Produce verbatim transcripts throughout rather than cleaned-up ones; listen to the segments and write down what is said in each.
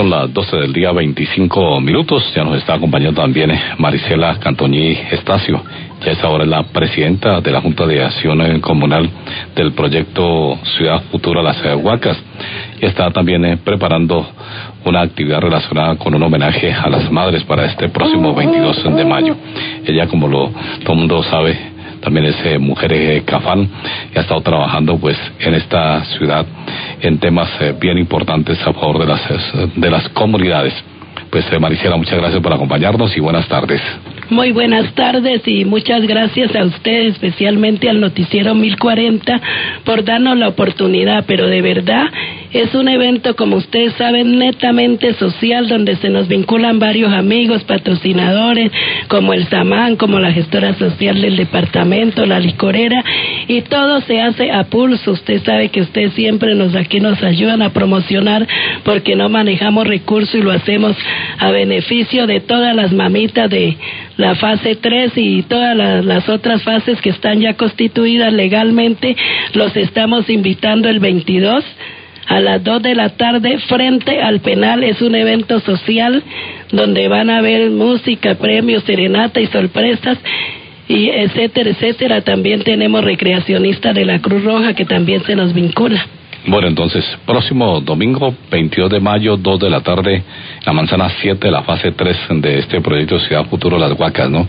son las doce del día, veinticinco minutos. Ya nos está acompañando también Marisela Cantoñí Estacio. Ya es ahora la presidenta de la Junta de Acción Comunal del proyecto Ciudad Futura Las Huacas. Y está también eh, preparando una actividad relacionada con un homenaje a las madres para este próximo veintidós de mayo. Ella, como lo todo el mundo sabe, también es eh, mujer eh, Cafán, y ha estado trabajando pues en esta ciudad en temas eh, bien importantes a favor de las de las comunidades. Pues eh, Marisela, muchas gracias por acompañarnos y buenas tardes. Muy buenas tardes y muchas gracias a ustedes, especialmente al Noticiero mil cuarenta, por darnos la oportunidad, pero de verdad es un evento, como ustedes saben, netamente social, donde se nos vinculan varios amigos, patrocinadores, como el Samán, como la gestora social del departamento, la licorera, y todo se hace a pulso. Usted sabe que ustedes siempre nos aquí nos ayudan a promocionar, porque no manejamos recursos y lo hacemos a beneficio de todas las mamitas de la fase tres y todas las, las otras fases que están ya constituidas legalmente. Los estamos invitando el veintidós a las dos de la tarde frente al penal. Es un evento social donde van a haber música, premios, serenata y sorpresas, y etcétera, etcétera. También tenemos recreacionistas de la Cruz Roja que también se nos vincula. Bueno, entonces, próximo domingo, veintidós de mayo, dos de la tarde, la manzana siete, la fase tres de este proyecto Ciudad Futuro Las Huacas, ¿no?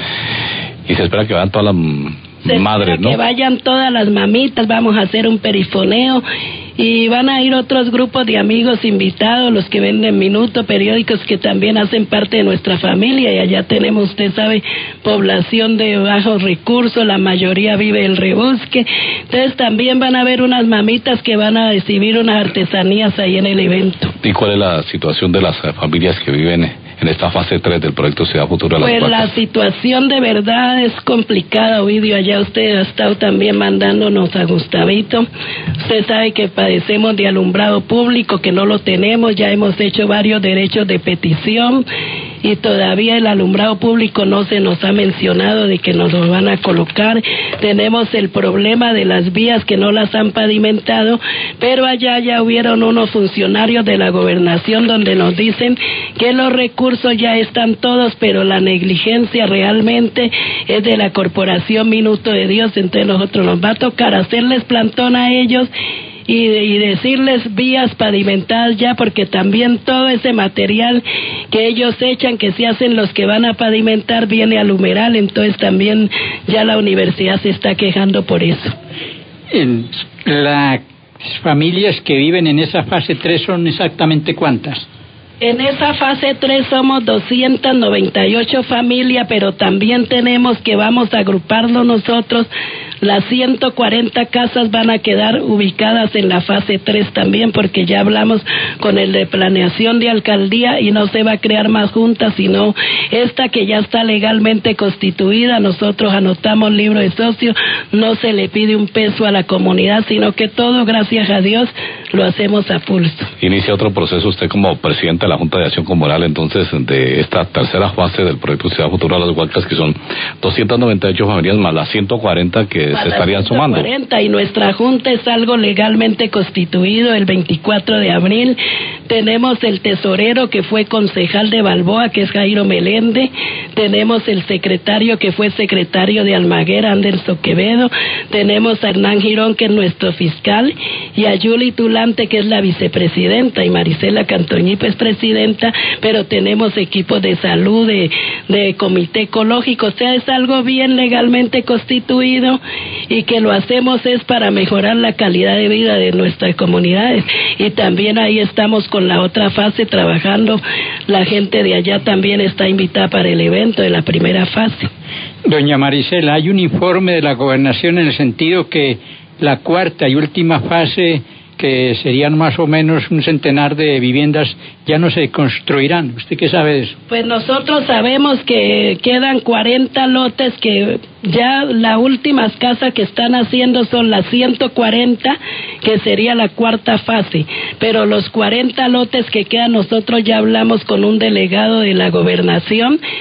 Y se espera que vayan todas las madres, ¿no? Que vayan todas las mamitas, vamos a hacer un perifoneo y van a ir otros grupos de amigos invitados, los que venden minuto, periódicos que también hacen parte de nuestra familia, y allá tenemos, usted sabe, población de bajos recursos, la mayoría vive el rebusque. Entonces también van a haber unas mamitas que van a exhibir unas artesanías ahí en el evento. ¿Y cuál es la situación de las familias que viven en esta fase tres del proyecto Ciudad Futura Las Huacas? Pues la situación de verdad es complicada, Ovidio. Allá usted ha estado también mandándonos a Gustavito. Usted sabe que padecemos de alumbrado público, que no lo tenemos. Ya hemos hecho varios derechos de petición y todavía el alumbrado público no se nos ha mencionado de que nos lo van a colocar. Tenemos el problema de las vías que no las han pavimentado, pero allá ya hubieron unos funcionarios de la gobernación donde nos dicen que los recursos ya están todos, pero la negligencia realmente es de la Corporación Minuto de Dios. Entonces nosotros nos va a tocar hacerles plantón a ellos y, y decirles vías pavimentadas ya, porque también todo ese material que ellos echan, que se hacen los que van a pavimentar, viene al humeral. Entonces también ya la universidad se está quejando por eso. En las familias que viven en esa fase tres son exactamente ¿cuántas? En esa fase tres somos doscientas noventa y ocho familias, pero también tenemos que vamos a agruparlo nosotros. Las ciento cuarenta casas van a quedar ubicadas en la fase tres también, porque ya hablamos con el de planeación de alcaldía y no se va a crear más juntas, sino esta que ya está legalmente constituida. Nosotros anotamos libro de socios, no se le pide un peso a la comunidad, sino que todo, gracias a Dios, lo hacemos a pulso. Inicia otro proceso usted como presidente de la Junta de Acción Comunal, entonces, de esta tercera fase del proyecto Ciudad Futura Las Huacas, que son doscientas noventa y ocho familias más las ciento cuarenta que se estarían sumando. Y nuestra Junta es algo legalmente constituido. El veinticuatro de abril tenemos el tesorero que fue concejal de Balboa, que es Jairo Meléndez. Tenemos el secretario que fue secretario de Almaguer, Anderson Quevedo. Tenemos a Hernán Girón, que es nuestro fiscal, y a Yuli Tulante, que es la vicepresidenta, y Marisela Cantoñí, pues presidenta, pero tenemos equipos de salud, de, de comité ecológico. O sea, es algo bien legalmente constituido, y que lo hacemos es para mejorar la calidad de vida de nuestras comunidades. Y también ahí estamos con la otra fase trabajando. La gente de allá también está invitada para el evento de la primera fase. Doña Marisela, hay un informe de la gobernación en el sentido que la cuarta y última fase, que serían más o menos un centenar de viviendas, ya no se construirán. ¿Usted qué sabe de eso? Pues nosotros sabemos que quedan cuarenta lotes, que ya las últimas casas que están haciendo son las ciento cuarenta, que sería la cuarta fase, pero los cuarenta lotes que quedan, nosotros ya hablamos con un delegado de la gobernación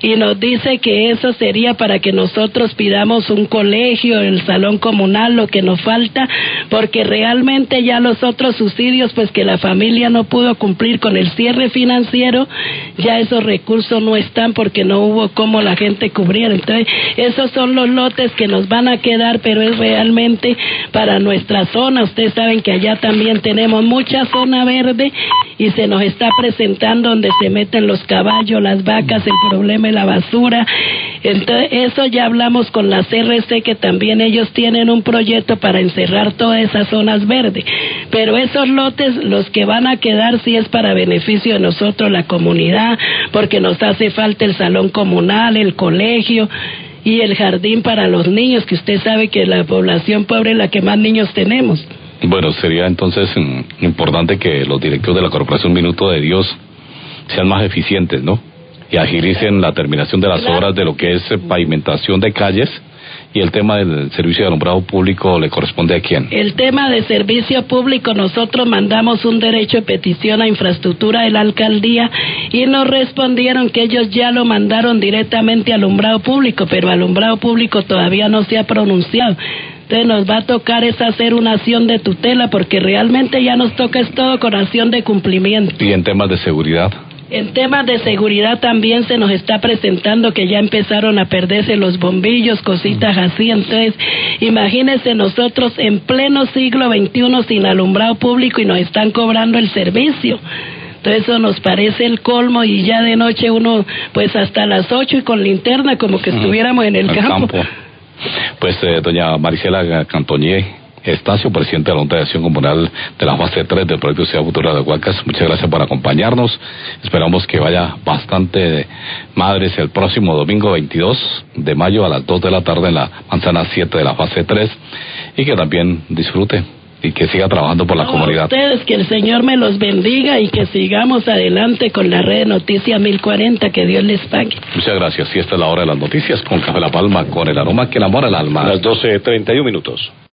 y nos dice que eso sería para que nosotros pidamos un colegio, el salón comunal, lo que nos falta, porque realmente ya los otros subsidios, pues que la familia no pudo cumplir con el cierre financiero, ya esos recursos no están porque no hubo cómo la gente cubriera. Entonces, esos son los lotes que nos van a quedar, pero es realmente para nuestra zona. Ustedes saben que allá también tenemos mucha zona verde y se nos está presentando donde se meten los caballos, las vacas, el problema es la basura. Entonces, eso ya hablamos con la C R C, que también ellos tienen un proyecto para encerrar todas esas zonas verdes, pero esos lotes, los que van a quedar, sí es para beneficio de nosotros, la comunidad, porque nos hace falta el salón comunal, el colegio y el jardín para los niños, que usted sabe que la población pobre es la que más niños tenemos. Bueno, sería entonces mm, importante que los directivos de la Corporación Minuto de Dios sean más eficientes, ¿no? Y agilicen la terminación de las Claro. obras de lo que es pavimentación de calles, y el tema del servicio de alumbrado público le corresponde a quién. El tema de servicio público, nosotros mandamos un derecho de petición a infraestructura de la alcaldía y nos respondieron que ellos ya lo mandaron directamente a alumbrado público, pero alumbrado público todavía no se ha pronunciado. Entonces nos va a tocar es hacer una acción de tutela, porque realmente ya nos toca es todo con acción de cumplimiento. Y en temas de seguridad. En temas de seguridad también se nos está presentando que ya empezaron a perderse los bombillos, cositas así. Entonces, imagínense nosotros en pleno siglo veintiuno sin alumbrado público y nos están cobrando el servicio. Entonces eso nos parece el colmo, y ya de noche uno pues hasta las ocho y con linterna como que estuviéramos en el, el campo. campo. Pues eh, doña Marisela Cantoñé Estacio, presidente de la Junta de Acción Comunal de la fase tres del proyecto Ciudad Futura de Huacas, muchas gracias por acompañarnos. Esperamos que vaya bastante madres el próximo domingo veintidós de mayo a las dos de la tarde en la manzana siete de la fase tres, y que también disfrute y que siga trabajando por la No, comunidad. A ustedes, que el Señor me los bendiga y que sigamos adelante con la red de Noticias mil cuarenta, que Dios les pague. Muchas gracias. Y esta es la hora de las noticias con Café La Palma, con el aroma que enamora el alma. Las doce treinta y un minutos.